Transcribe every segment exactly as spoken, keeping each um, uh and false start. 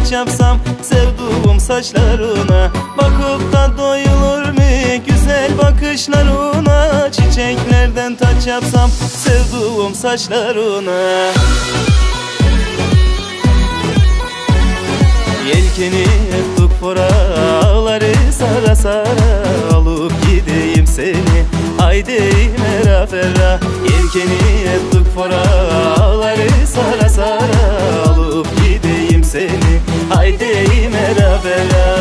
taç yapsam sevduğum saçlarına. Bakıp da doyulur mu güzel bakışlarına? Çiçeklerden taç yapsam sevduğum saçlarına. Yelkeni tuttuk fora, ağları sara sara, alıp gideyim seni haydi mera ferra. Yelkeni tuttuk fora, ağları sara sara, alıp gideyim seni haydi mera ferra.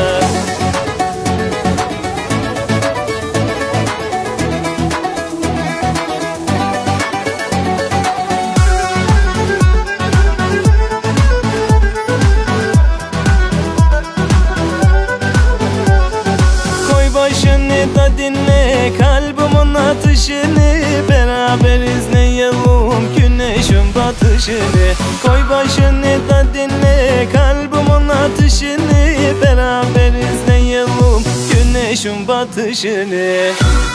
Başını da dinle, kalbimin atışını, beraber izleyelim güneşin batışını. Koy başını da dinle, kalbimin atışını, beraber izleyelim güneşin batışını.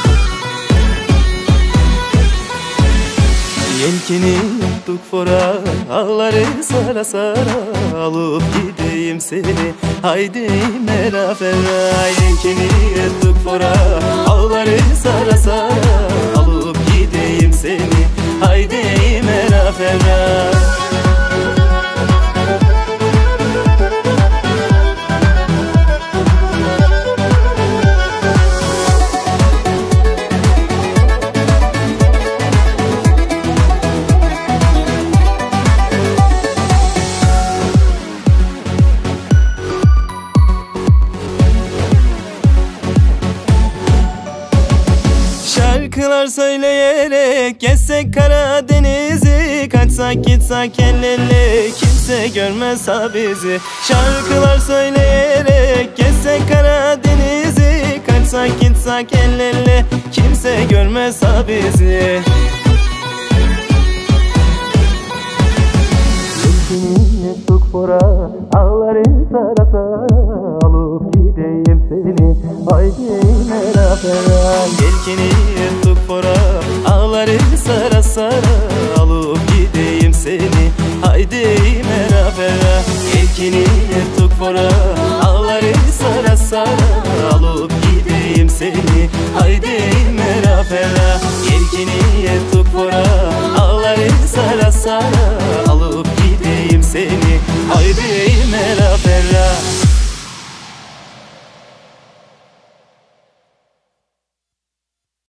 Yelkeni tuttuk fora, ağları sara sara, alıp gideyim seni haydi mera ferra. Yelkeni tuttuk fora, ağları sara sara, alıp gideyim seni haydi mera ferra. Şarkılar söyleyerek gezsek Karadeniz'i, kaçsak gitsek el ele kimse görmez ha bizi. Şarkılar söyleyerek gezsek Karadeniz'i, kaçsak gitsek el ele kimse görmez ha bizi. Yelkeni tuttuk fora, ağları sara sara, alıp gideyim seni haydi mera ferra. Yelkeni tuttuk fora, ağları sara sara, alıp gideyim seni haydi mera ferra. Yelkeni tuttuk fora, ağları sara sara, alıp gideyim seni haydi mera ferra. Yelkeni tuttuk fora, ağları sara sara, alıp gideyim seni haydi mera